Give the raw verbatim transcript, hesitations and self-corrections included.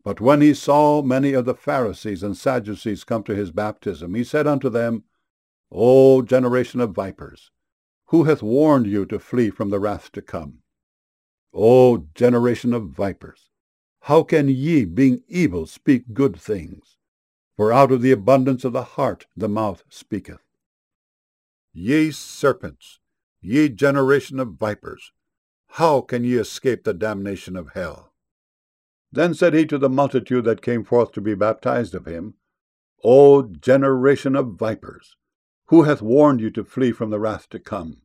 But when he saw many of the Pharisees and Sadducees come to his baptism, he said unto them, O generation of vipers, who hath warned you to flee from the wrath to come? O generation of vipers, how can ye, being evil, speak good things? For out of the abundance of the heart the mouth speaketh. Ye serpents, ye generation of vipers, how can ye escape the damnation of hell? Then said he to the multitude that came forth to be baptized of him, O generation of vipers, who hath warned you to flee from the wrath to come?